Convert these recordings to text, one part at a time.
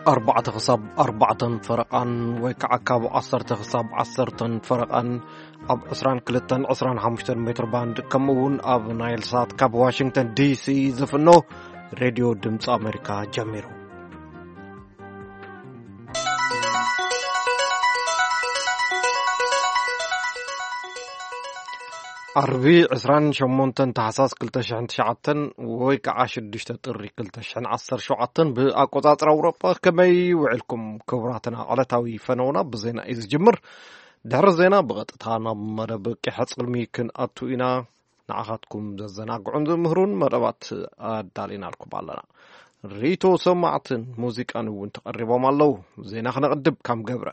4 خصاب 4 فرقان ويكعكاب 10 خصاب 10 فرقان اب 22-25 متر باند كمون اب نايل سات كاب واشنطن دي سي زفنو راديو دمص امريكا جميرو عربي 28 تحساس 2009 ويكع 6 طري 2017 بأقوطاطر أوروبا كمي وعلكم كبراتنا علتاوي فنونا بزينا إذ جمر دهر زينا بغطتانا مرب كحص قلمي كن أتوئنا نعخاتكم زناقعون مهرون مربات دالينا لكم علنا ريتو سمعتن موزيك أنو تقربهم الله زينا خنا قدب كام قبرة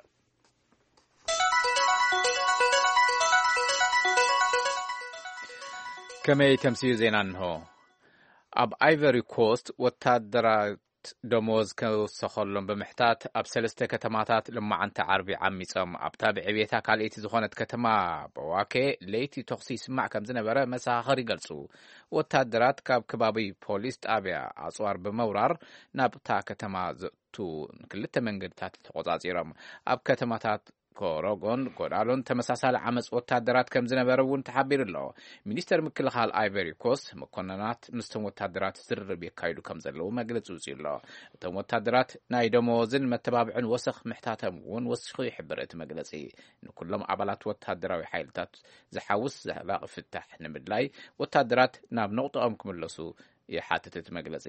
كما تمسيو زينان هو اب ايفري كوست وتادرات دموز كوسخلهم بمحتات اب سلسته كتماتات لما عنت عربي عميصم اب تابع بيتا كاليتي زخونت كتما بواكي ليتي تخصيص مع كم زنبره مساخر يغلصو وتادرات كاب كبابي بوليس طابع اصوار بمورار نابتا كتما زتو كلته منغدታት ተቆጻጺሮም اب كتماتات كوروغون كورالون تمساسال عمص وتادرات كم زنبرون تحبير الله ሚኒስተር ምክልኻል አይቨሪ ኮስት መኮንናት ምስተም ወታደራት ዝርብ የካይዱ ከም ዘለው መግለጹ ሲሎ እቶም ወታደራት ናይ ደሞዝን መተባብዕን ወሰኽ ምሕታተምውን ወስኹ ይሕብረት መግለጺ ንኩሎም አባላት ወታደራዊ ኃይልታት ዝሓውስ ዘላቕ ፍታሕ ንምድላይ ወታደራት ናብ ነቕጦም ክምለሱ የሓተተ መግለጺ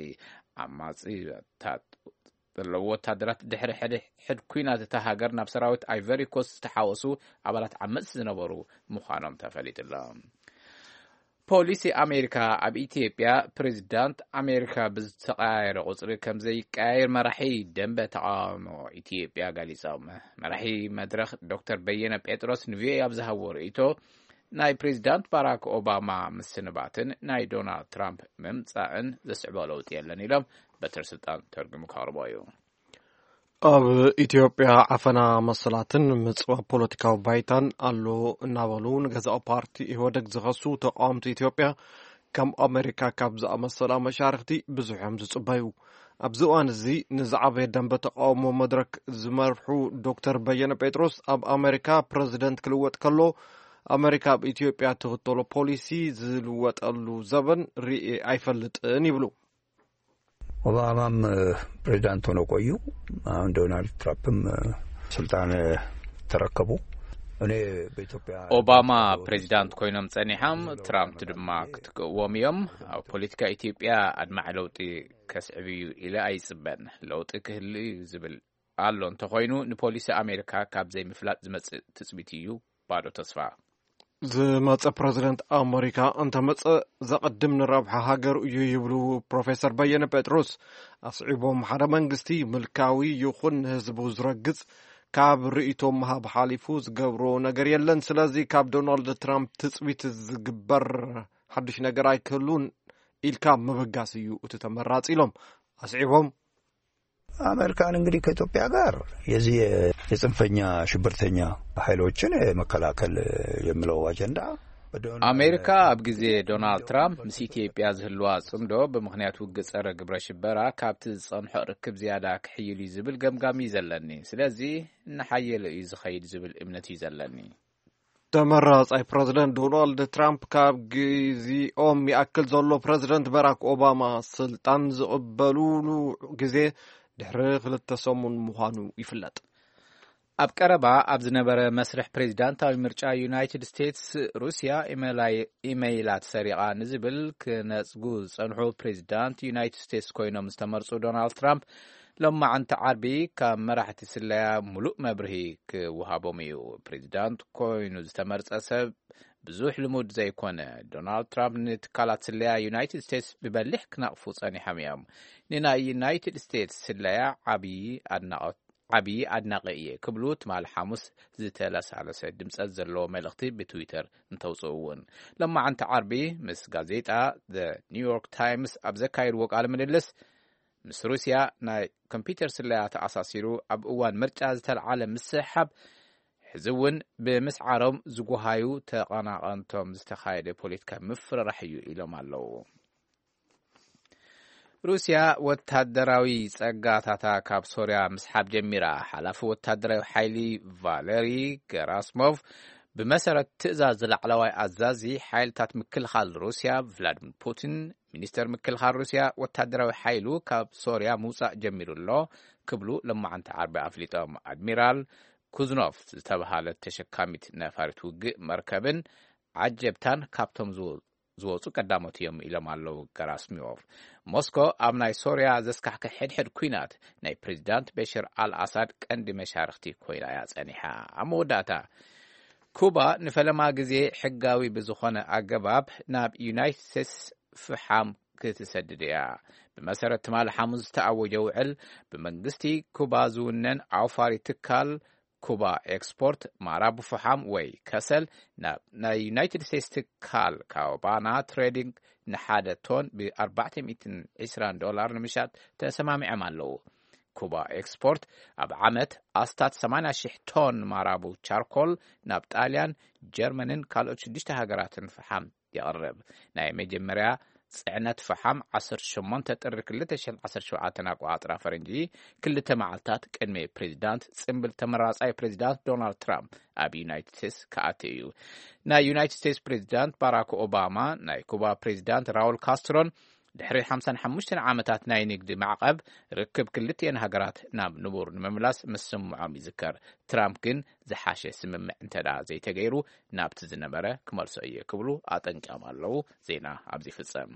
አማጺታት لو وتادرات دحر حد كوينات تهاجر ناب سراوت ايفري كوست تحاوسو عبالات عمس زنبرو مخانم تفليت الله بوليسي امريكا اب ايثيوبيا بريزيدنت امريكا بزتقاير قصر كم زي قاير مرحي دنب تعامو ايثيوبيا غاليصام مرحي مدرخ دكتور بينا بيتروس نفي ابزهور ايتو ناي بريزيدنت باراك اوباما مسنباتن ناي دونالد ترامب ممصاعن زسعبالوت يلن يلم بترسلطان ترجم كاربايو اب ኢትዮጵያ አፈና መስላትን ምጽዋ ፖለቲካው ባይታን አሎ እናበሉን ገዛው ፓርቲ ይወደግ ዝኸሱ ተቃውምቲ ኢትዮጵያ ከም አሜሪካ ካብ ዝኣመሰላ መሻርክቲ ብዙሕም ዝጽባዩ ኣብዝዋን እዚ ንዛዕበ ደንበ ተቃውሞ መድረክ ዝመርሑ ዶክተር በየነ ጴጥሮስ ኣብ አሜሪካ ፕሬዝዳንት ክልወጥ ከሎ አሜሪካ በኢትዮጵያ ተኸተሎ ፖሊሲ ዝልወጠሉ ዘበን ሪኢ አይፈልጥን ይብሉ ኦባማም ፕሬዝዳንት ሆነው ቆዩ አሁን ዶናልድ ትራምፕም ስልጣን ተረከቡ እኔ በኢትዮጵያ ኦባማ ፕሬዝዳንት ኮይኖም ጸኒሐም ትራምፕ ድማ ክትቆወሚዮም ፖለቲካ ኢትዮጵያ አድማዕ ለውጢ ከስዕብዩ ኢላ አይጽበን ለውጢ ክህሊ ዝብል አሎ እንተኮይኑ ንፖሊሲ አሜሪካ ካብ ዘይምፍላጥ ዝመጽእ ትጽቢትዩ ባዶ ተስፋ ዝመጽ ፕሬዝዳንት አሜሪካ እንተመጽ ዘቀድም ንረብሐ ሃገር እዩ ይብሉ ፕሮፌሰር በየነ ጴጥሮስ አስዒቦም ሓደ መንግስቲ ምልካዊ ይኹን ህዝቡ ዝረግጽ ካብ ርእይቶም መሃብ ሓሊፉ ዝገብሮ ነገር የለን ስለዚ ካብ ዶናልድ ትራምፕ ትጽቢት ዝግበር ሓድሽ ነገር አይክሉን ኢልካ መበጋስ እዩ እቲ ተመራጽ ኢሎም አስዒቦም አሜሪካን እንግዲህ ከኢትዮጵያ ጋር የዚህ የጽንፈኛ ሽብርተኛ ኃይሎችን መከላከል የሚለው አጀንዳ አሜሪካ አብጊዜ ዶናልድ ትራምፕ ምስ ኢትዮጵያ ዝህልዋ ጽምዶ በምክንያቱ ግጸረ ግብረ ሽበራ ካብቲ ጸንሖ ርክብ ዝያዳ ክሕይል ይዝብል ገምጋሚ ይዘለኒ ስለዚ ንሓየለ ይዝኸይድ ዝብል እምነት ይዘለኒ ተመራጻይ ፕሬዝዳንት ዶናልድ ትራምፕ ካብ ጊዜኦም ያክል ዘሎ ፕሬዝዳንት ባራክ ኦባማ ስልጣን ዝቕበሉሉ ጊዜ ድሕሪ 2 ሰሙን ምዃኑ ይፍለጥ ኣብ ቀረባ ኣብ ዝነበረ መስርሕ ፕሬዝዳንታዊ ምርጫ ዩናይትድ ስቴትስ ሩስያ ኢሜይላት ሰሪቓ ንዝብል ክነጽጉ ጸንሑ ፕሬዝዳንት ዩናይትድ ስቴትስ ኮይኖም ዝተመርጹ ዶናልድ ትራምፕ لمعنت عربي كمرحت سلايا ملوء مبرهي كوهابوم እዩ ፕሬዝዳንት ኮይኑ ዝተመርጸ ሰብ ብዙሕ ልሙድ ዘይኮነ ዶናልድ ትራምፕ ንትካላት ስላያ ዩናይትድ ስቴትስ ብበልሕ ክናቕፉ ጸኒሖም እዮም ንናይ ዩናይትድ ስቴትስ ስላያ ዓብዪ አድናቂ እየ ክብሉ ትማል ሐሙስ ዝተለሳለሰ ድምጸት ዘለዎ መልእኽቲ ብትዊተር እንተውጽኡውን ለማዓንቲ ዓርቢ ምስ ጋዜጣ ዘ ኒውዮርክ ታይምስ ኣብ ዘካይድዎ ቃለ ምልልስ ምስ ሩስያ ናይ ኮምፒውተር ስላያ ተኣሳሲሩ ኣብ እዋን ምርጫ ዝተልዓለ ምስሓብ ሕዝውን ብምስዓሮም ዝጓሃዩ ተቐናቐንቶም ዝተኻየደ ፖለቲካ ምፍራራሕ እዩ ኢሎም ኣለው روسيا ወታደራዊ ጸጋታታ ካብ ሶሪያ ምስሓብ ጀሚራ ሓላፊ ወታደራዊ ሓይሊ ቫሌሪ ገራስሞቭ ብመሰረት ትእዛዝ ዝለዕለዋይ ኣዛዚ ሓይልታት ምክልኻል ሩስያ ቭላድሚር ፑቲን ሚኒስተር ምክልኻል ሩስያ ወታደራዊ ሓይሉ ካብ ሶሪያ ምውፃእ ጀሚሩሎ ክብሉ ለማዓንቲ ዓርቢ ኣፍሊጦም ኣድሚራል ኩዝኖቭ ዝተባሃለ ተሸካሚት ነፋሪት ውግእ መርከብን ዓጀብታን ካብቶም ዝወፁ ቀዳሞት እዮም ኢሎም ኣለው ገራስሞቭ ሞስኮ ኣብ ናይ ሶሪያ ዘስካሕከ ሕድሕድ ኩናት ናይ ፕሬዚዳንት በሽር አልአሳድ ቀንዲ መሻርክቲ ኮይና እያ ጸኒሓ ኣብ መወዳእታ ኩባ ንፈለማ ግዜ ሕጋዊ ብዝኾነ ኣገባብ ናብ ዩናይትድ ስቴትስ ፍሓም ክትሰድድ እያ ብመሰረት ትማል ሐሙስ ዝተኣወጀ ውዕል ብመንግስቲ ኩባ ዝውነን ኣውፋሪ ትካል ኩባ ኤክስፖርት ማራቡ ፍሓም ወይ ከሰል ናይ ዩናይትድ ስቴትስ ትካል ካባና ትሬዲንግ ንሓደ ቶን $420 ንምሻጥ ተሰማሚዖም ኣለው ኩባ ኤክስፖርት ኣብ ዓመት ኣስታት 80,000 ቶን ማራቡ ቻርኮል ናብ ጣልያን ጀርመንን ካልኦት 6 ሃገራትን ፍሓም የቕርብ ናይ መጀመርያ ጽዕነት ፍሓም 18 ጥሪ 2017 ኣቆጣጥራ ፈረንጂ ክልተ መዓልታት ቅድሚ ፕሬዚዳንት ጽምብል ተመራጻይ ፕሬዚዳንት ዶናልድ ትራምፕ ኣብ ዩናይትድ ስቴትስ ከኣትዩ ናይ ዩናይትድ ስቴትስ ፕሬዚዳንት ባራክ ኦባማ ናይ ኩባ ፕሬዚዳንት ራውል ካስትሮን ድሕሪ 55 ዓመታት ናይ ንግዲ ማዕቀብ ርክብ ክልቲአን ሃገራት ናብ ንቡር ንምምላስ ምስምዖም ይዝከር ትራምፕ ግን ዝሓሸ ስምምዕ እንተዳ ዘይተገይሩ ናብቲ ዝነበረ ክመልሶ እየ ክብሉ ኣጠንቂቖም ኣለው ዜና ኣብዚ ፍጸም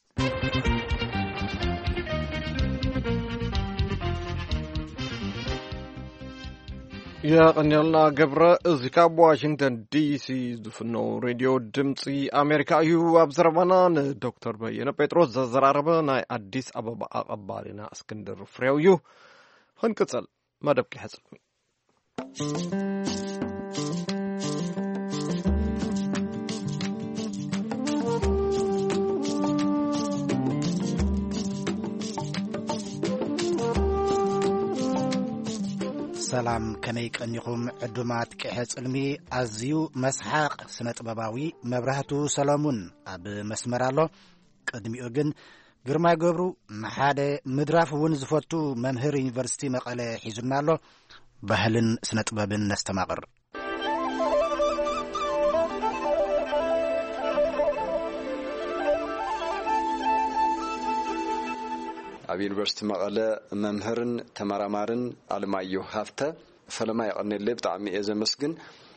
يقنيلنا قبر إذكاب واشنطن دي سي دفنو راديو دمسي أمريكا يو أبزربانا دكتور بينا بيتروس زراربا ناي أديس أبابا أقبالنا اسكندر فريو يو هنكتسل ما دبكي حسن ሰላም ከመይ ቀኒኹም ዕዱማት ቅሕጽልሚ ኣዝዩ መስሓቅ ስነ-ጥበባዊ መብራህቱ ሰሎሙን ኣብ መስመር ኣሎ ቅድሚኡ ግን ግርማይ ገብሩ ንሓደ ምድራፍ እውን ዝፈቱ መምህር ዩኒቨርሲቲ መቐለ ሒዙና ኣሎ ባህልን ስነ-ጥበብን ነስተማቕር ኣብ ዩኒቨርሲቲ መቐለ መምህርን ተመራማርን አለማየሁ ሃፍተ ፈለማ ይቀነለ ብጣዕሚ እዘመስግን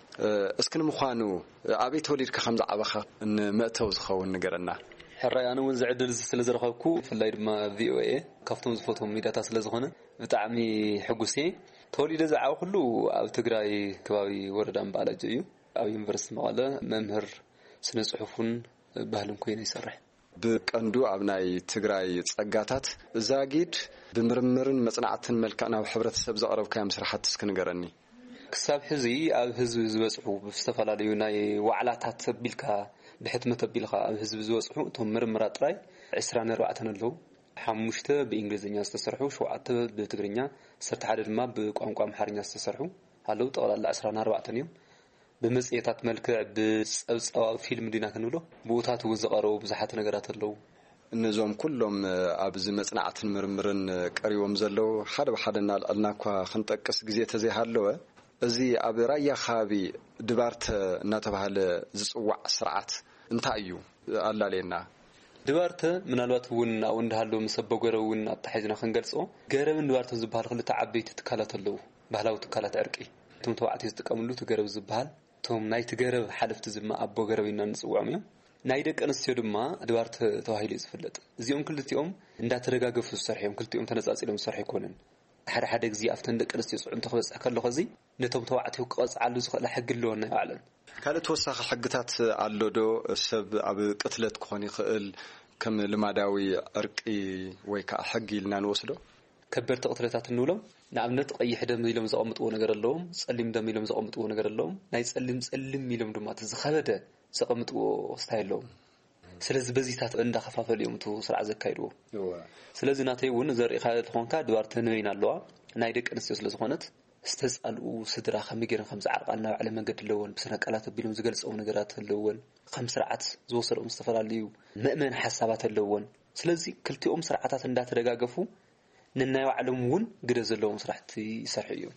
እስክን ምዃኑ ኣበይ ተወሊድካ ከምዛ ዓበኻ ንመእተው ዝኸውን ነገርና ሕራይ ኣነ እውን ዝዕድል ስለ ዝረኸብኩ ፍላይ ድማ ቪኦኤ ካብቶም ዝፈትዎም ሚዳታት ስለ ዝኾነ ብጣዕሚ ሕጉስ እየ ተወሊደ ዝዓበ ኩሉ ኣብ ትግራይ ከባቢ ወረዳ ምባላጅ እዩ ኣብ ዩኒቨርሲቲ መቐለ መምህር ስነ ጽሑፍን ባህልን ኮይኑ ይሰርሕ ብቀንዱ ኣብ ናይ ትግራይ ጸጋታት ዛጊድ ብምርምርን መጽናዕትን መልክዕ ናብ ሕብረተሰብ ዘቕረብካዮ ስራሕቲ እስክንገረኒ ክሳብ ሕዚ ኣብ ህዝቢ ዝበጽሑ ብዝተፈላለዩ ናይ ዋዕላታት ቢልካ ብሕትመት ቢልካ ኣብ ህዝቢ ዝበጽሑ እቶም ምርምራት ጥራይ 24 ኣለው 5 ብእንግሊዝኛ ዝተሰርሑ 7 ብትግርኛ 11 ድማ ብቋንቋ ኣምሓርኛ ዝተሰርሑ ኣለው ጠቕላላ 24 እዮም بمسئيتات ملكة بصواب فيلم دينا كنولو بوتات وزقرو بزحات ነገራት አለው እነዞም ኩሎም ኣብ ዝመጽናዕትን ምርምርን ቀሪዎም ዘለው ሓደ በሓደና አልናኳ ክንጠቅስ ግዜ ተዘይሃለወ እዚ ኣብ ራያ ኻቢ ድባርተ እናተባሃለ ዝጽዋዕ ስርዓት እንታይ እዩ አላለና ድባርተ ምናልባት ውን አው እንዳሃለው መሰበገረውን አጣሐጅና ክንገልጾ ገረብን ድባርተ ዝባሃል ክልተ ዓበይቲ ትካላት አለው ባህላዊ ትካላት ዕርቂ ቶም ተዋዕቲ ዝጥቀምሉ ትገረብ ዝባሃል ቶም ናይ ትገረብ ሓለፍቲ ዝማ ኣቦ ገረብና ንጽውዖም እዮም ናይ ደቂ ኣንስትዮ ድማ ድባርተ ተዋሂሉ ዝፍለጥ እዚኦም ክልቲኦም እንዳተረጋገፉ ዝሰርሕዮም ክልቲኦም ተነጻጺሎም ዝሰርሑ ይኮነን ሓደ ሓደ ግዜ ኣፍተን ደቂ ኣንስትዮ ጽዑም ተኽበጽሕ ከለኹ እዚ ነቶም ተዋዕቲ ክቐጽዓሉ ዝኽእል ሕግለወና ይባዕለን ካልእ ተወሳኺ ሕግታት ኣሎዶ ሰብ ኣብ ቅትለት ክኾን ይኽእል ከም ልማዳዊ ዕርቂ ወይ ከዓ ሕጊ ኢልና ንወስዶ ከበርተ ቅትለታት እንብሎም ንኣብነት ቀይሕ ደም ኢሎም ዘቐምጥዎ ነገር ኣለዎም ጸሊም ደም ኢሎም ዘቐምጥዎ ነገር ኣለዎም ናይ ጸሊም ኢሎም ድማ ተዝኸበደ ዘቐምጥዎ ስታይል ኣለዎም ስለዚ በዚታት እንዳኸፋፈሉ እዮም ቱ ስርዓት ዘካይድዎ ስለዚ ናተይ እውን ዘርኢኻ ተኾንካ ድባርተ ንበይና ኣለዋ ናይ ደቂ ኣንስትዮ ስለ ዝኾነት ዝተጻልኡ ስድራ ከመገረን ከም ዝዓርቃልና ባዕለ መንገዲ ኣለዎን ብስነቃላት ቢሎም ዝገልጸው ነገራት ኣለዎን ከም ስርዓት ዝወሰዶም ዝተፈላለዩ ምእመን ሓሳባት ኣለዎን ስለዚ ክልቲኦም ስርዓታት እንዳተደጋገፉ ንናይ ባዕሎም እውን ግደ ዘለዎም ስራሕቲ ይሰርሑ እዮም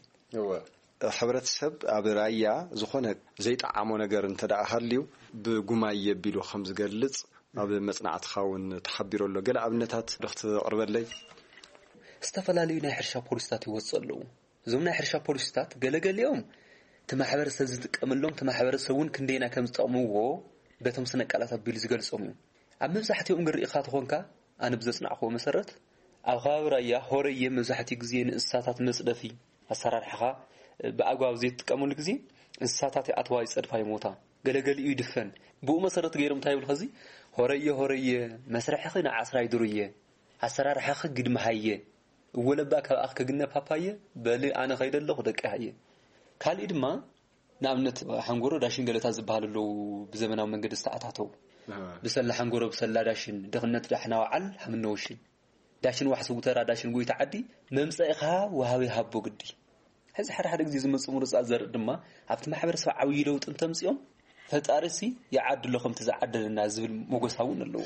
ሕብረተሰብ ኣብ ራያ ዝኾነ ዘይጣዓሞ ነገር እንተዳሃልዩ ብጉማይ የቢሉ ከም ዝገልጽ ኣብ መጽናዕትኻ እውን ተሓቢረሎ ገለ ኣብነታት ክትቅርበለይ ዝተፈላለዩ ናይ ሕርሻ ፖሊስታት ይወጽኡ ኣለዉ እዞም ናይ ሕርሻ ፖሊስታት ገለገሊኦም ተማሕበረሰብ ዝጥቀመሎም ተማሕበረሰብ እውን ክንደይና ከም ዝጠቅምዎ በቶም ስነቃላት ኣቢሉ ዝገልጾም እዮም ኣብ መብዛሕትኦም ግርኢኻ ትኾንካ ኣነ ብዘጽናዕኽዎ መሰረት ኣብ ከባቢ ራያ ሆረየ መብዛሕትኡ ግዜ ንእንስሳታት መጽደፊ ኣሰራርሓኻ ብኣግባብ ዘይትጥቀመሉ ግዜ እንስሳታት ኣትዋ ይጸድፋ ይሞታ ገለገሊኡ ይድፈን ብኡ መሰረት ገይሮም ታይብል ኸዚ ሆረየ መስርሕኺ ንዓስራይ ድሩየ ኣሰራርሓኺ ግድመሃየ ወለባ ካብኣኽ ከግነ ፓፓየ በሊ ኣነ ኸይደለኹ ደቀሃየ ካልእ ድማ ንኣብነት ሓንጎሮ ዳሽን ገለታት ዝበሃል ኣለዉ ብዘመናዊ መንገዲ ዝተኣታተው ብሰላ ሓንጎሮ ብሰላ ዳሽን ድኽነት ዳሕና ወዓል ሓምነውሽን ዳሽን ዋሕሲ ጉተራ ዳሽን ጉይታ ዓዲ መምጽኢኻ ወሃቢ ሃቦ ግዲ ሕዚ ሓደ ግዜ ዝመጽኡ ምርጻት ዘርኢ ድማ ኣብቲ ማሕበረሰብ ዓብዪ ለውጢ እንተምጽኦም ፈጣሪሲ ይዓድለኹም ትዝዓደለና ዝብል ሞገሳውን ኣለዎ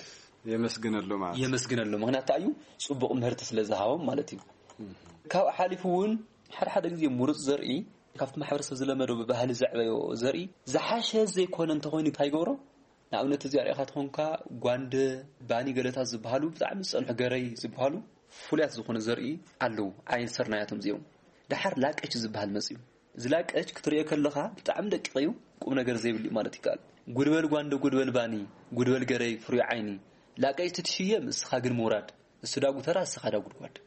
የመስግነሎ ምክንያቱ እዩ ጽቡቕ ምህርቲ ስለ ዝሃቦም ማለት እዩ ካብ ሓሊፉ እውን ሓደ ግዜ ምሩጽ ዘርኢ ካብቲ ማሕበረሰብ ዝለመዶ ብባህሊ ዘዕበዮ ዘርኢ ዝሓሸ ዘይኮነ እንተኾይኑ ታይገብሮ ንኣብነት እዚ ኣርኢኻ ትኾንካ ጓንደ ባኒ ገለታት ዝበሃሉ ብጣዕሚ ዝጸንሑ ገረይ ዝበሃሉ ፍሉያት ዝኾነ ዘርኢ ኣለዉ ዓይን ሰርናያቶም እዚኦም ድሓር ላቀች ዝበሃል መጽዩ ዝላቀች ክትሪኦ ከለኻ ብጣዕሚ ደቂቕ እዩ ቁም ነገር ዘይብሉ ማለት ይካል ጉድበል ጓንደ ጉድበል ባኒ ጉድበል ገረይ ፍሩይ ዓይኒ ላቀች ትሽየ ምስኻ ግን ምውራድ እሱዳ ጉተራ እስኻ ዳ ጉድጓድ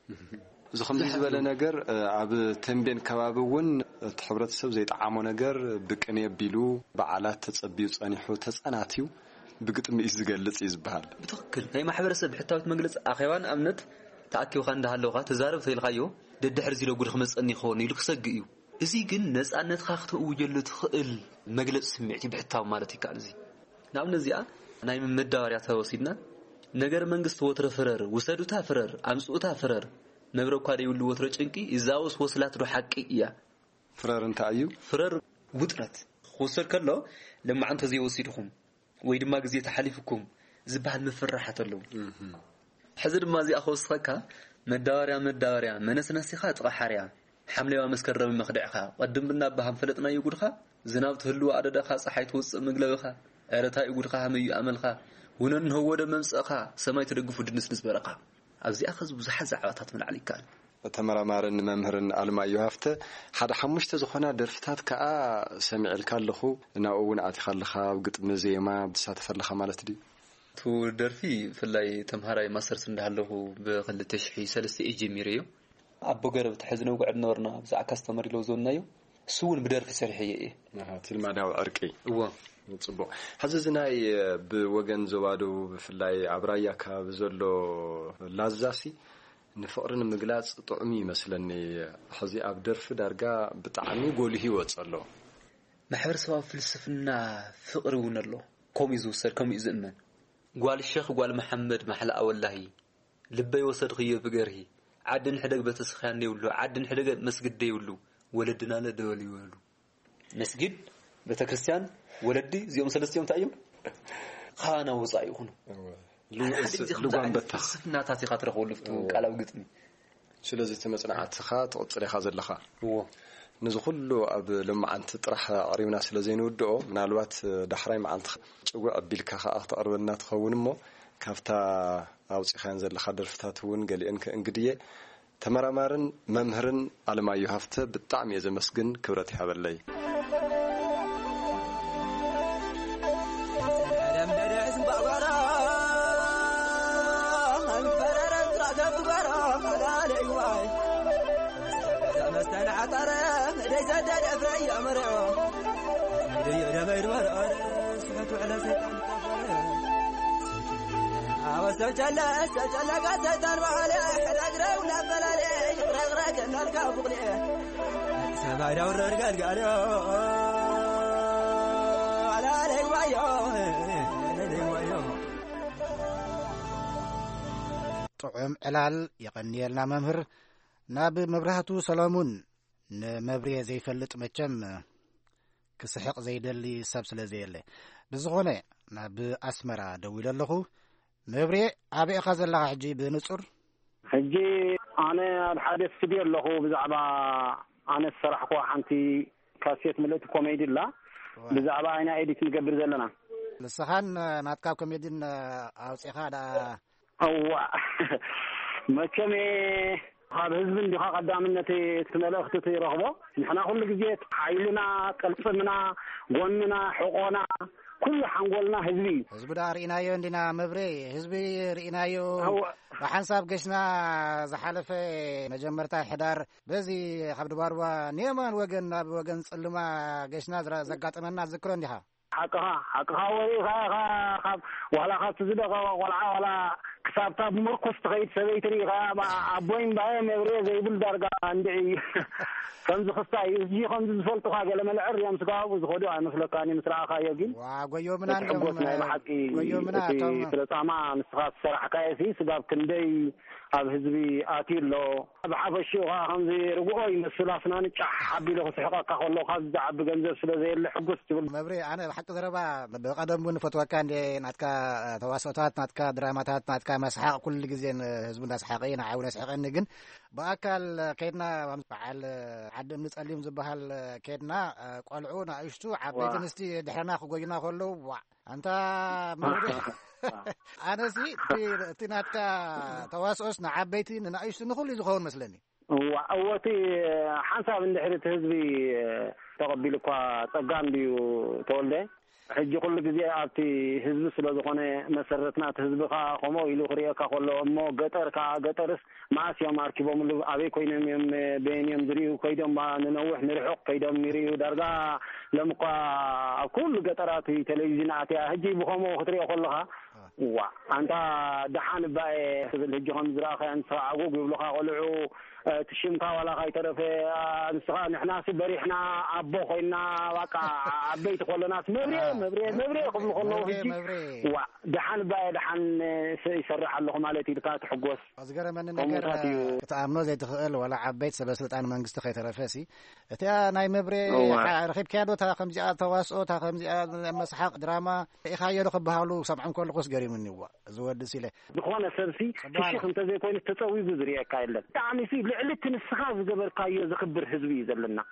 እዚ ከምዚ ዝበለ ነገር ኣብ ተንቤን ከባቢ እውን ሕብረተሰብ ዘይጣዓሞ ነገር ብቅኔ ኣቢሉ በዓላት ተጸቢዩ ጸኒሑ ተጸናትዩ ብግጥሚ እዩ ዝገልጽ እዩ ዝበሃል ብትክክል ናይ ማሕበረሰብ ብሕታዊት መግለጽ ኣኼባን ኣብነት ተኣኪብካ እንዳሃለውካ ተዛረብ ተይልካዮ ደድሕር ዚሎ ጉድ ክመጸኒ ይኾን ኢሉ ክሰግ እዩ እዚ ግን ነጻነትካ ክትእውጀሉ ትኽእል መግለጽ ስምዒት ብሕታው ማለት ይካል እዚ ንኣብነት እዚኣ ናይ መዳበርያ ተወሲድና ነገር መንግስት ወትረ ፍረር ውሰዱታ ፍረር ኣምጽኡታ ፍረር መብረኳ ደይብሉ ወትረ ጭንቂ ይዛውስ ወስላት ዶ ሓቂ እያ ፍረር እንታይ እዩ ፍረር ውጥረት ክወሰድ ከሎ ለማዓንተ ዘይወሲድኩም ወይ ድማ ግዜ ተሓሊፍኩም ዝበሃል መፍራሓት ኣለዉ ሕዚ ድማ እዚኣ ክወስኸካ መዳበርያ መነስነሲኻ ጥቐሓርያ ሓምለዋ መስከረም መኽደዕኻ ቀድም ብና ባሃም ፈለጥና ይጉድኻ ዝናብ ትህልዋ ኣደዳኻ ፀሓይ ትወፅእ ምግለብኻ ዕረታይ ይጉድኻ ሃመዩ ኣመልኻ ውነን ህወደ መምጽእኻ ሰማይ ተደግፉ ድንስንስ በረኻ ኣብዚኣ ኸዝ ብዙሓት ዛዕባታት ምልዓል ይካል ተመራማርን መምህርን ኣልማዮ ሃፍተ ሓደ ሓሙሽተ ዝኾና ደርፍታት ከዓ ሰሚዕልካ ኣለኹ ናብኡ እውን ኣቲኻ ኣለኻ ግጥሚ ዜማ ብሳተፍ ኣለኻ ማለት ድዩ ቱ ደርፊ ፍላይ ተምሃራይ ማስተርስ እንዳሃለኹ ብ2003 ጀሚረ እዩ ኣቦ ገረብ ትሕዝነው ጉዕድ ነበርና ብዛዕካ ዝተመሪሎ ዘውናዮ እሱ እውን ብደርፊ ሰሪሐየ እየ ትልማዳዊ ዕርቂ እዎ ጽቡቕ ሕዚ ዝናይ ብወገን ዘባዶ ብፍላይ ኣብ ራያ ከባቢ ዘሎ ላዛሲ ንፍቕርን ምግላጽ ጥዑሚ ይመስለኒ ሕዚ ኣብ ደርፊ ዳርጋ ብጣዕሚ ጎልሂ ይወጽ ኣሎ ማሕበረሰባዊ ፍልስፍና ፍቕሪ እውን ኣሎ ከምኡ ዝውሰድ ከምኡ ዝእመን ጓል ሸኽ ጓል መሐመድ ማሕላ ወላሂ ልበይ ወሰድኽዮ ብገርሂ ዓድን ሕደግ በተስኺያን ይብሉ ዓድን ሕደግ መስጊድ ይብሉ ወለድና ለደወል ይወሉ መስጊድ ቤተክርስቲያን ወለዲ እዚኦም ሰለስቲኦም ታዮም ኻና ወጻኢ ይኹኑ ልጓም በታኽ ፍልስፍናታት ኢኻ ትረኽበሉ ፍቱ ቃላዊ ግጥሚ ስለዚ ተመጽናዕትኻ ትቕጽል ኢኻ ዘለኻ እዎ ነዚ ኩሉ ኣብ ልምዓንቲ ጥራሕ ኣቕሪብና ስለ ዘይንውድኦ ምናልባት ዳሕራይ መዓልቲ ጭውዕ ኣቢልካ ከዓ ክትቐርበልና ትኸውን እሞ ካብታ ኣውፂኻን ዘለኻ ደርፍታት እውን ገሊአን ከእንግድየ ተመራማርን መምህርን ኣለማዮ ሃፍተ ብጣዕሚ እየ ዘመስግን ክብረት ይሃበለይ سجل قصدان وعلي حدقر ولا بلالي غرق نلقى بغلي سمع دور رجال قالوا على لي ويو طعم علال يقنيلنا ممهر ناب مبرهتو سلامون نمبريه زي فلط مچم كسحق زي دلي سب سلازيله بزغونه ناب اسمرا دويل لهو نبري أبي أخذ الله حجي بنصر حجي أنا الحادث كبير له بزعبة أنا الصراحة حنتي كاسيت ملت كوميدي لا بزعبة أنا إيديت نقبر زلنا للسخان ناتكا كوميدين أو سيخادا أو ما كمي هذا حزب اللي قدامنتي تملأ اختي رغبة نحن كل جيت حيلنا قلصنا قومنا حقوقنا كل حنقولنا حزبي حزب دار إنايو عندنا مبري حزبي رئينايو وحنساب قشنا زحالف مجمرتا حدار بزي خبر باروا نيمان وجن صلما قشنا زقاطمنا ذكرون ديها حقها ولي ولا خاص زدقه ولا كسابتا مركز تغيد سبيتري أبوين باي مبري زي بالدرجة عندي كنز خصتا يجي كنز فلتو حاجة لما العر يمسكها وزخدوا على مسلكاني مسرع خايجين وقيو منا قيو منا تلطعما مسخاص سرح كايسي سباب كندي هذا حزبي آتير له بحفشوها خنزي رقوي مسلاسنا نتشح حبي له سحقا كخلو خز عب جنزر سلا زي اللي حقست مبري أنا حق ضربة بقدم من فتوى كان دي ناتكا تواصلات ناتكا درامات ناتكا مسحق كل جزين حزبنا سحقين عاون سحقين نجن بأكل كيدنا فعل عد نتقلم زبهال كيدنا قلعونا عشتو عبيت نستي دحرنا خوجينا كله أنت مبري أنا سي تناتكا تواصلنا عبيتي نعيش نقول يزخون مثلني وأوتي حسب إن حرت حزبي تقبلك وتقام بيو تولده حج كل جزء أبتي حزب سلازخانة مسرتنا حزبها قموا إلى خريجة كقولوا مو قطر ما سيا ماركبهم اللي أبي كوينهم بينهم دريو كيدهم ما ننوح نرحق كيدهم مريو درجة لمقا كل قطرات في تلفزيونات حجي بقموا خطرية كلها وأنت دحان بقى الهجهم زراعة أنت عقوق يبلغها قلعوا تشمكا ولا غاي طرف نسخان احنا سبري احنا ابو خوينا واقع عبيت كل ناس مبري قبل كله هيجي ودحان باي دحان يسرح لهم مالتي كانت حقوس اصغر من النجر تعاملوا زي تخيل ولا عبيت سبسلطان منغست خي ترفسي اتا ناي مبري رخيب كادو تا خمزيات تواصو تا خمزيات مسحق دراما يخايلو خبهالو سمعن كل قص غري مني زود سيله بخونه سرسي الشيخ انت زي كوين تتصوي بزريا كايل تعمي في لعلت نسخاف قبل قايو زخبر حزبي زلنا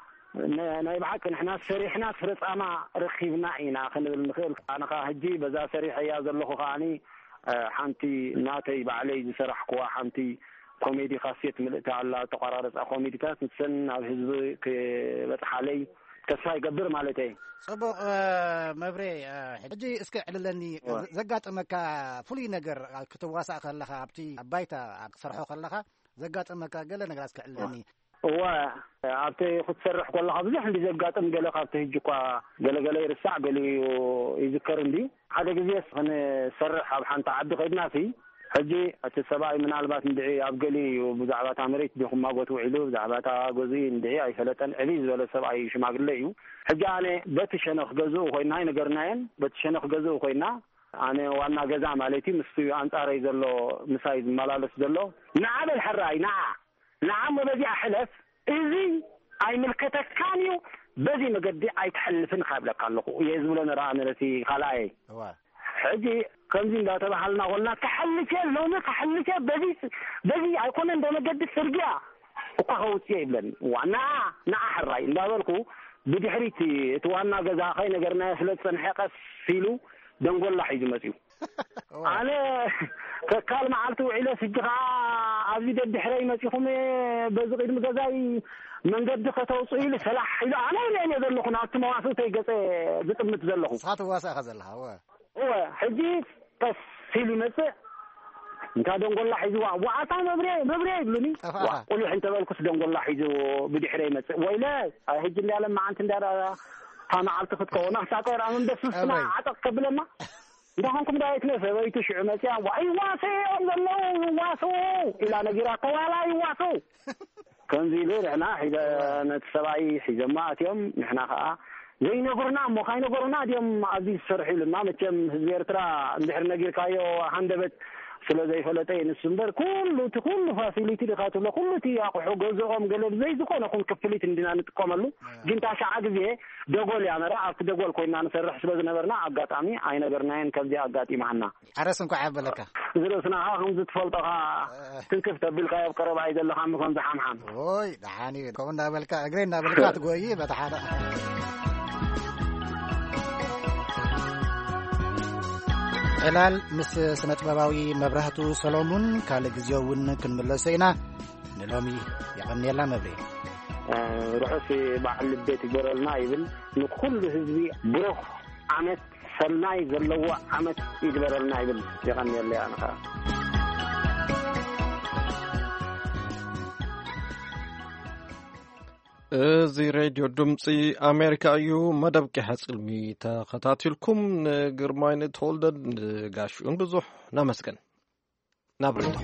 ناي معك نحنا سريحنا فرص اما رخيبنا عينا خلينا نخيل انا هجي بزا سريح يا زلخو خاني حنتي ناتي بعلي سرح كوا حنتي كوميدي خاصيه ملئت على تقرارات كوميدي كانت تسن على الحزب كبتحالي كسا يقبر مالتي صبغ مبري حجي اسكع للني زقات مكا فلي نجر كتواسع خلخا ابتي بايتا صرحو خلخا زقات مكا قال نجر اسكع للني هو ابتي خد سرح كلها بزح اللي زقات قال خاطي هجكوا قال يرسع قال يذكر عندي هذا جزيس انا سرح بحنت عبد خيدنا في حجي السباعي من البات ندعي ابقلي وبزعبات امريك بهم ما قوتوا علو زعبات غوزي ندعي اي فلتن عليز ولا سباعي شماغليو حجي انا بتشنخ غزو خوينا هاي نغرناين بتشنخ غزو خوينا انا وانا غزا مالتي مستوي انطاري زلو مسايد ملالس زلو نعم الحراي نعم بزي احلف اذي اي ملكتك كانيو بزي مقدي اي تحلفن قابلك قالكو يزملون رانا رتي خلاي حجي كنزين لا تبحلنا قلنا كحلك لو كحلك بزي يكون عندنا قد السرقة وقهوتي يبلن وانا حراي ندابلكو بدي حريتي توانا جزا خينا قرنا فلت سنحقس فيلو دنقول لا حيجي مسيو انا قال معلتو على سجها ابي دد حراي مسيهم بزقيد مجزاي من قد توصيل سلاح اذا انا يعني ذلخنا تمواسطي قطمت ذلخو صات واسع خزلها هو حجي بس سيلي مسا انت دنقول لا حيجوا وعطا مبري يقولني قولي انت بالكس دنقول لا حيجوا بدي حري مسا ويلا هيجي اللي لما انت دار انا عالت خدكونا ساقر امن بس اسمع عطق قبلنا دهانكم دايت لفه ويتو شعمتيا واي واسو الى نجرا طوالا يواسو كنزيلو رحنا حيدا نتسبعي حجمات يوم نحنا خا زي نقرنا مو خاين نقرنا ديم عزيز سرحي لنا متم زيرترا ندحر نجير كايو هندبت ስለዚህ ፈለጠይ ንስምበር ኩሉ ፋሲሊቲ ዲኻቱ ለኩሉ ያቆሑ ገዘኦም ገለብ ዘይ ዝኾነ ኩን ክፍሊት እንዲና ንጥቀመሉ ግን ታሻዓ ግዜ ደጎል ያመራ አፍ ደጎል ኮይና ንሰርሕ ስለዝነበርና አጋጣሚ አይ ነገርናን ከዚ አጋጢ ማህና አረስ እንኳ ዓበለካ ዝረስና ከም ዝትፈልጠኻ ትንክፍ ተብልካ ይቀረባ አይደለኻ ምኮን ዘሐምሐም ኦይ ዳኒ ኮና በልካ እግሬና በልካ ትጎይ በተሓዳ ዕላል ምስ ስነ ጥበባዊ መብራህቱ ሰሎሙን ካለ ጊዜውን ክንመለሰይና ንሎሚ ይቀኒየላ መብሬ ሩሑሲ በዓል ቤት ይገረልና ይብል ንኩሉ ህዝቢ ብሩኽ ዓመት ሰናይ ዘለዎ ዓመት ይግበረልና ይብል ይቀኒየላ ያንኻ እዚ ሬድዮ ድምፂ አሜሪካ እዩ መደብ ሕጽልሚ ተኸታትልኩም ግርማይን ተወልደን ጋሽኡን ብዙሕ ናመስገን ናብረታሁ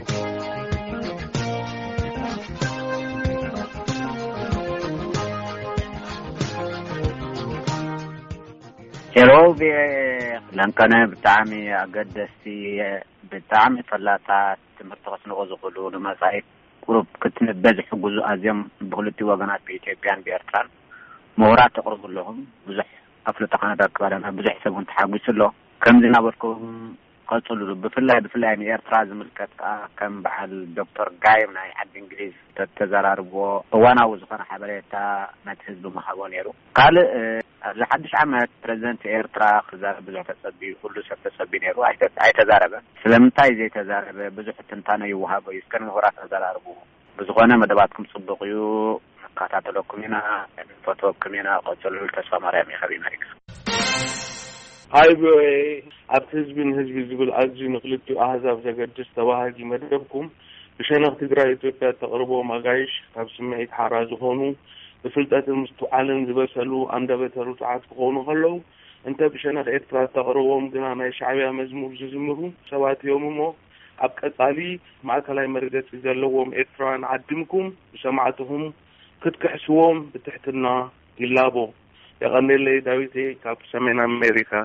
ሄሮብ ለንከነ ብጣዕሚ አገደስቲ ብጣዕሚ ፈላጣት ትምህርቲ ክስንቆ ዝኽእሉ ንመጻኢት ቁሩብ ክትንበዝ ሕጉዙ አዝዮም ብክልቲ ወገናት በኢትዮጵያን በኤርትራን ምሁራት ተቅርቡ ለهم ብዙሕ አፍለጣ ካናዳት ባለና ብዙሕ ሰቡን ተሓጉስሎ ከምዚ ናበርኩም ቀጽሉ ብፍላይ ኤርትራ ዝምልከት ከም በዓል ዶክተር ጋይም ናይ ዓዲ እንግሊዝ ተዘራርቦ እዋናዊ ዝኾነ ሓበሬታ ናት ህዝቢ መሃቦ ነይሩ ካልእ ኣብዚ ሓድሽ ዓመት ፕሬዚደንት ኤርትራ ክዛረብ ብዙሕ ተጸቢ ኩሉ ሰብ ተጸቢ ነይሩ ኣይተዛረበ ስለምንታይ ዘይተዛረበ ብዙሕ ትንታነ ይወሃቦ እዩ እስከ ምሁራት ተዘራርቡ ብዝኾነ መደባትኩም ጽቡቕ እዩ ካታተለኩም ኢና ፎቶኩም ኢና ቀጽሉ ተስፋ ማርያም ይኸቢ መሪክ አይብ አብ ህዝብን ህዝብ ዝብል አዝዩ ንክልቱ አህዛብ ዘገድስ ተባሃጊ መደብኩም ብሸነኽ ትግራይ ኢትዮጵያ ተቅርቦ ማጋይሽ ካብ ስምዒት ሓራ ዝኾኑ ብፍልጠት ምስተዓልን ዝበሰሉ አንደበተ ርቱዓት ክኾኑ ከለዉ እንተ ብሸነኽ ኤርትራ ተቅርቦም ግና ናይ ሻዕብያ መዝሙር ዝዝምሩ ሰባት እዮም እሞ ኣብ ቀጻሊ ማእከላይ መርገፂ ዘለዎም ኤርትራውያን ዓድምኩም ብሰማዕትኹም ክትክሕስዎም ብትሕትና ይላቦ يغني داويتي كاب سمين أمريكا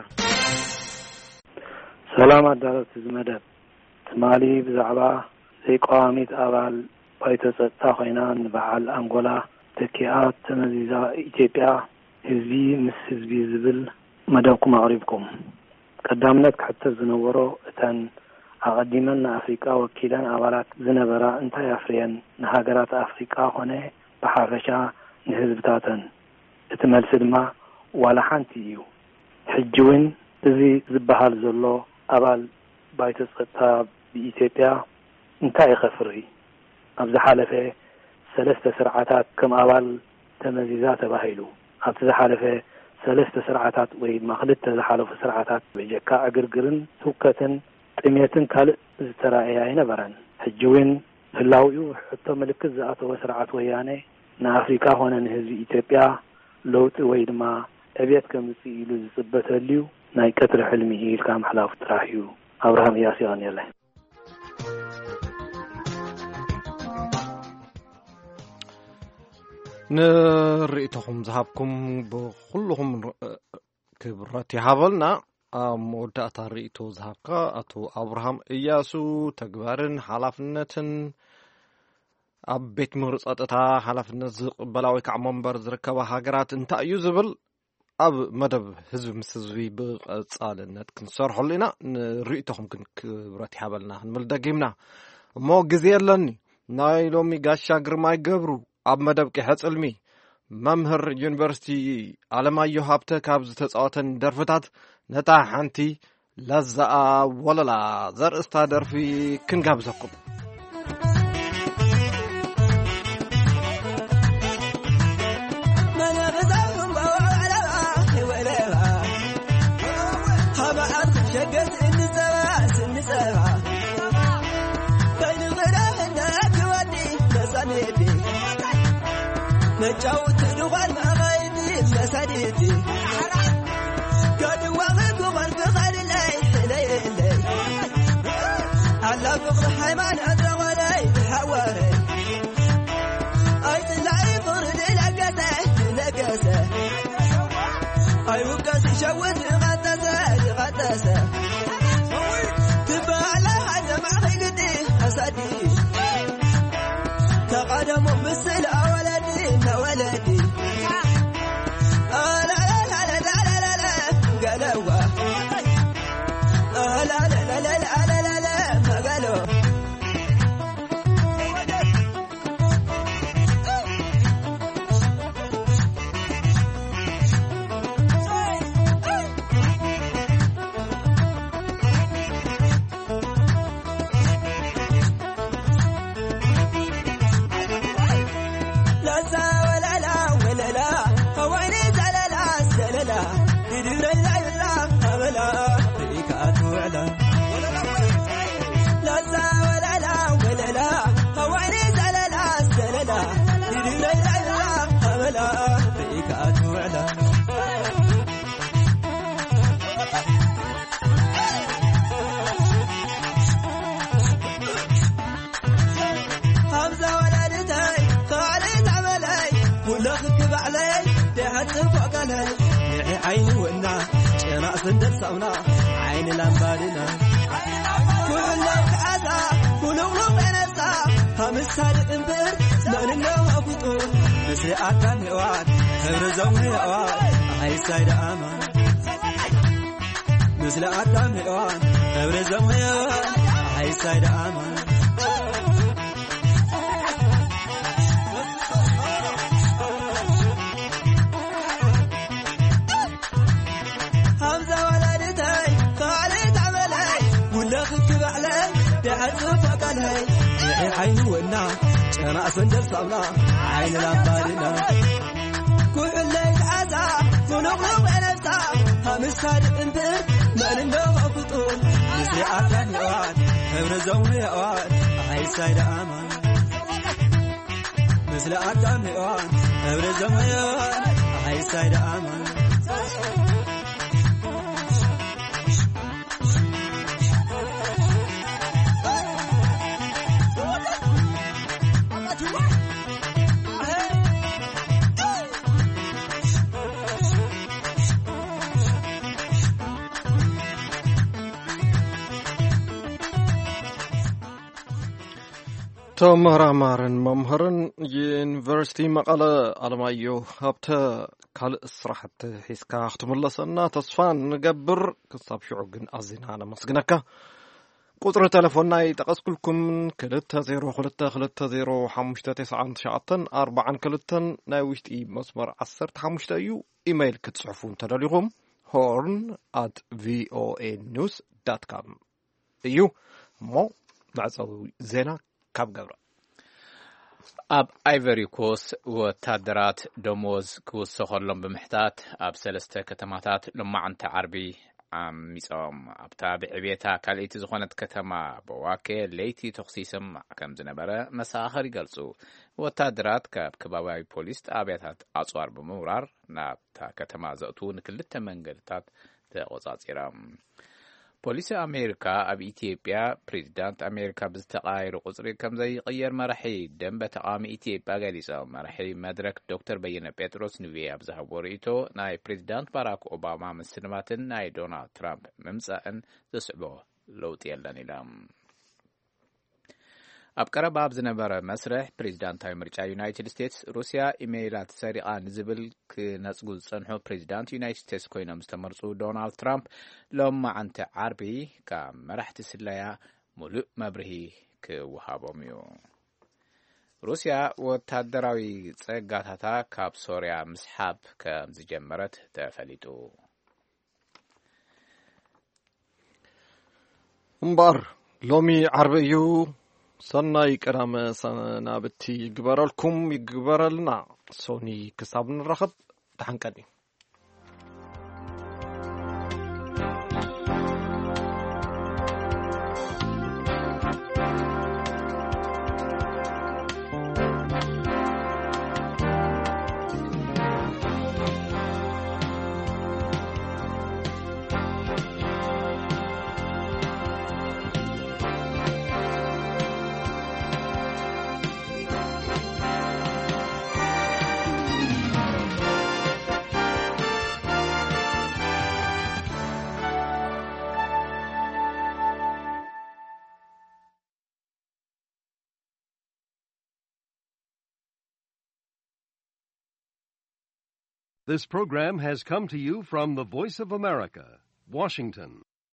سلام عدالة المدب تمالي بزعبا زي قواميت أبال بايتو تاخينان بعال أنغولا تكيات تمزيزا إيتيبيا هزبي مس هزبي زبل مدبكم أغريبكم قدامنك حتى زنورو اتن أقدمنا أفريقا وكيلان أبالات زنبرا انتا يافريان نهاجرات أفريقا هنا بحرشا نهزبتاتن اتمالس دما ولا حانتيو حجوين زي زبحال زلو أبال بايت السقطة بإثيوبيا انتاي خفري أبز حالفه 3 سرعات كم أبال تمزيزات بهيلو أبز حالفه 3 سرعات ويد ما خلت تزحالو في سرعات بجكا أقرقرن سوكتن تميتن كال زترائي نبرن حجوين هلاويو حتى ملك الزعات وسرعات وياني نا أفريقيا هنا نهزي إثيوبيا لوت ويدما أبيت كم يلو زبط الليو ناي كتر حلمي هيل كام حلاف تراحيو أبراهام ياسيان يلا نريتهم ذهبكم بكلهم كبرتي حاولنا مودة ريتو ذهبكا أتو أبراهام إياسو تكبرن حلافنتن ኣብ ቤት ምሩፅ ጸጥታ ሓላፍነት ዝቕበላዊ ከዓ መንበር ዝርከባ ሃገራት እንታይ እዩ ዝብል ኣብ መደብ ህዝቢ ምስ ህዝቢ ብቐጻልነት ክንሰርሐሉ ኢና ንርእይቶኹም ግን ክብረት ይሃበልና ክንብል ደጊምና እሞ ግዜ የለኒ ናይ ሎሚ ጋሻ ግርማይ ገብሩ ኣብ መደብ ቂሕጽልሚ መምህር ዩኒቨርሲቲ ኣለማዮ ሃብተ ካብ ዝተጻወተን ደርፍታት ነታ ሓንቲ ለዛኣ ወለላ ዘርእስታ ደርፊ ክንጋብዘኩም نجاو تدوغان مغايبي مساديتي قادوا واغيكو غالفخار اللي لي على فقر حيمان أدرغ لي حواري أي تلعي فرد لقاسة أي وقاسي شوت غطاسة تبع لها دمع عينونا شنا سندر سونا عين لامبادنا كل عزا ولو بنسا همسال انبر ناننا ابطول مسي ادم يواد هرزو يواد هاي سايد امان مسي ادم يواد هرزو يواد هاي سايد امان عينونا شنا سندر سونا عين لامبادنا كل الليل عزا ونغلو بنفسا همسال انبر مالنا مفطول نسي عدن يوان هبر زوم يوان هاي سايد امان مثل عدن يوان هبر زوم يوان هاي سايد امان ተመራማርን መምህርን ዩኒቨርሲቲ መቐለ ኣለማዮ ሃብተ ካልእ ስራሕቲ ሒዝካ ክትምለሰና ተስፋ ንገብር ክሳብ ሽዑ ግን ኣዝና ነመስግነካ ቁጥሪ ቴሌፎን ናይ ጠቐስኩልኩም 2022059942 ናይ ውሽጢ መስመር 15 እዩ ኢሜይል ክትጽሕፉ እንተደሊኹም horn@voanews.com እዩ እሞ መዕፀዊ ዜና ካብ ገብረ ኣብ አይቨሪ ኮስት ወታደራት ደሞዝ ክውሰኸሎም ብምሕታት ኣብ 3 ከተማታት ልማዓንቲ ዓርቢ ዓሚፆም ኣብታ ብዕቤታ ካልእቲ ዝኾነት ከተማ በዋኬ ለይቲ ተኽሲስም ከም ዝነበረ መሳኸር ይገልጹ ወታደራት ካብ ከባባዊ ፖሊስ ጣብያታት ኣጽዋር ብምውራር ናብታ ከተማ ዘእቱ ንክልተ መንገድታት ተቆጻጺሮም ፖሊስ አሜሪካ ኣብ ኢትዮጵያ ፕሬዝዳንት አሜሪካ ብዝተቃይሩ ቁጽሪ ከም ዘይቀየር መራሒ ደንበ ተቃዋሚ ኢትዮጵያ ገሊጾም መራሒ መድረክ ዶክተር በየነ ጴጥሮስ ንቪ ኣብ ዝሃቦ ርእይቶ ናይ ፕሬዝዳንት ባራክ ኦባማ ምስልማትን ናይ ዶናልድ ትራምፕ ምምጻእን ዘስዕቦ ለውጥ የለን ኢሎም ኣብ ቀረባ ኣብ ዝነበረ መስርሕ ፕሬዝዳንታዊ ምርጫ ዩናይትድ ስቴትስ ሩስያ ኢሜይላት ሰሪቓ ንዝብል ክነጽጉ ዝጸንሑ ፕሬዝዳንት ዩናይትድ ስቴትስ ኮይኖም ዝተመርጹ ዶናልድ ትራምፕ ሎማዓንቲ ዓርቢ ካብ መራሕቲ ስለያ ሙሉእ መብርሂ ክወሃቦም እዩ ሩስያ ወታደራዊ ጸጋታታ ካብ ሶርያ ምስሓብ ከም ዝጀመረት ተፈሊጡ እምበር ሎሚ ዓርቢ እዩ ሰናይ ቀዳመ ሰናብቲ ይግበረልኩም ይግበረልና ሶኒ ክሳብ ንረኸብ ተሓንቀኒ This program has come to you from the Voice of America, Washington.